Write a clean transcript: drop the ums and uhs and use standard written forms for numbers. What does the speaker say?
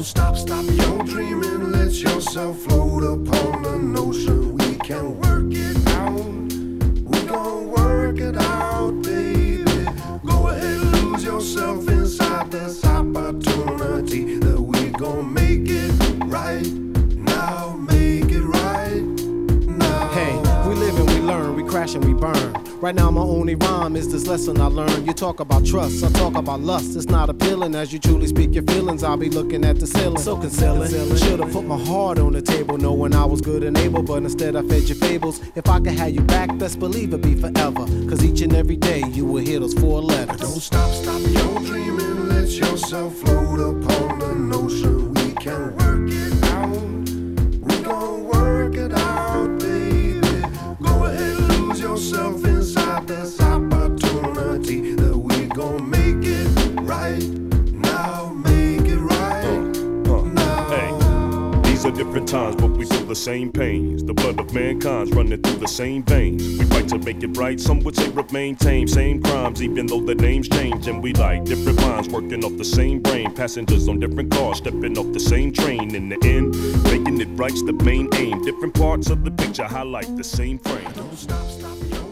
stop your dreaming. Let yourself float upon the notion. We can work it out. We gon' work it out, baby. Go ahead, lose yourself inside this opportunity that we gon' make it right now. Make it right now. Hey, we live and we learn, we crash and we burn. Right now my only rhyme is this lesson I learned. You talk about trust, I talk about lust. It's not appealing as you truly speak your feelings. I'll be looking at the ceiling, so concealing. Should've put my heart on the table, knowing I was good and able, but instead I fed your fables. If I could have you back, best believe it'd be forever. Cause each and every day you will hear those 4 letters. Don't stop your dreaming. Let yourself float upon the notion. We can work it out. We gon' work it out, baby. Go ahead, lose yourself inside this opportunity that we gon' make it right now. Make it right now. Hey, these are different times, but we feel the same pains. The blood of mankind's running through the same veins. We fight to make it right, some would say remain tame. Same crimes, even though the names change. And we like different minds working off the same brain. Passengers on different cars, stepping off the same train. In the end, making it right's the main aim. Different parts of the picture highlight the same frame. Don't stop your